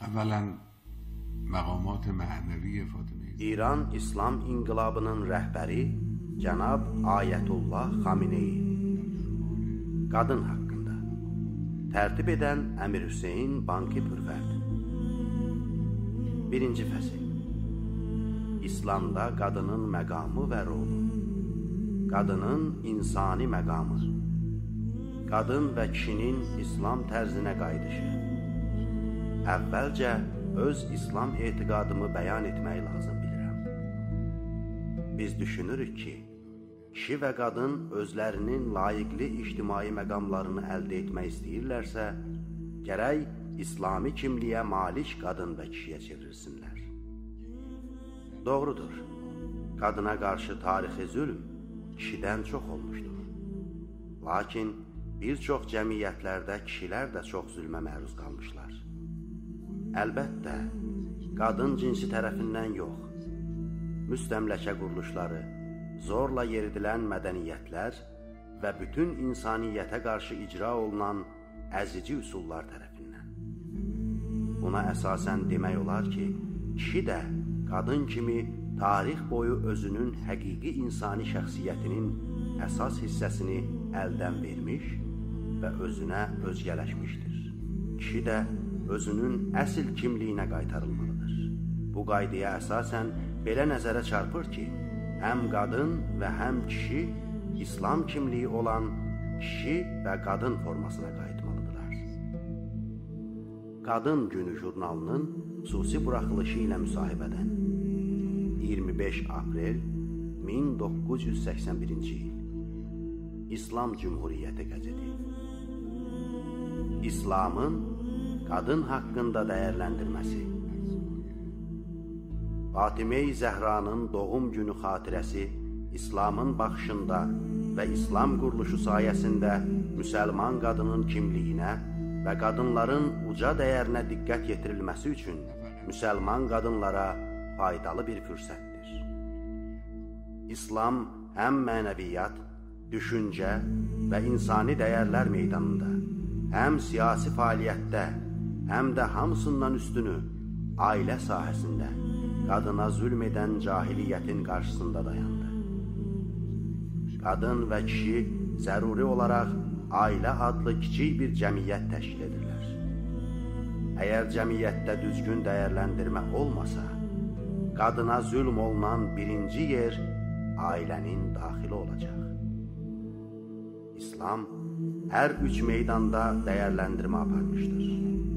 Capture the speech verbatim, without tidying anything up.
اولا مقامات معنوی فاطمه İran İslam İnqilabının rəhbəri Cənab Ayətullah Xameneyi. Qadın haqqında. Tərtib edən Əmir Hüseyn Banki Pürvərd. Birinci fəsil. İslamda qadının məqamı və rolu. Qadının insani məqamı. Qadın və kişinin İslam tərzinə qayıdışı. Əvvəlcə öz İslam etiqadımı bəyan etmək lazım bilirəm. Biz düşünürük ki, kişi və qadın özlərinin layiqli ictimai məqamlarını əldə etmək istəyirlərsə, gərək İslami kimliyə malik qadın və kişiyə çevrilsinlər. Doğrudur, qadına qarşı tarixi zülm kişidən çox olmuşdur. Lakin bir çox cəmiyyətlərdə kişilər də çox zülmə məruz qalmışlar. Əlbəttə, qadın cinsi tərəfindən yox, müstəmləkə quruluşları, zorla yeridilən mədəniyyətlər və bütün insaniyyətə qarşı icra olunan əzici üsullar tərəfindən. Buna əsasən demək olar ki, kişi də qadın kimi tarix boyu özünün həqiqi insani şəxsiyyətinin əsas hissəsini əldən vermiş və özünə özgələşmişdir. Kişi də özünün əsl kimliyinə qaytarılmalıdır. Bu qaydaya əsasən belə nəzərə çarpır ki, həm qadın və həm kişi İslam kimliyi olan kişi və qadın formasına qayıtmalıdırlar. Qadın Günü jurnalının xüsusi buraxılışı ilə müsahibədən iyirmi beş aprel min doqquz yüz səksən birinci il. İslam Cümhuriyyəti qəzeti. İslamın qadın haqqında dəyərləndirməsi. Fatimə-i Zəhranın doğum günü xatirəsi İslamın baxışında və İslam quruluşu sayəsində müsəlman qadının kimliyinə və qadınların uca dəyərinə diqqət yetirilməsi üçün müsəlman qadınlara faydalı bir fürsətdir. İslam həm mənəviyyat, düşüncə və insani dəyərlər meydanında, həm siyasi fəaliyyətdə, həm də hamısından üstünü ailə sahəsində qadına zülm edən cahiliyyətin qarşısında dayandı. Qadın və kişi zəruri olaraq ailə adlı kiçik bir cəmiyyət təşkil edirlər. Əgər cəmiyyətdə düzgün dəyərləndirmə olmasa, qadına zülm olunan birinci yer ailənin daxili olacaq. İslam hər üç meydanda dəyərləndirmə aparmışdır.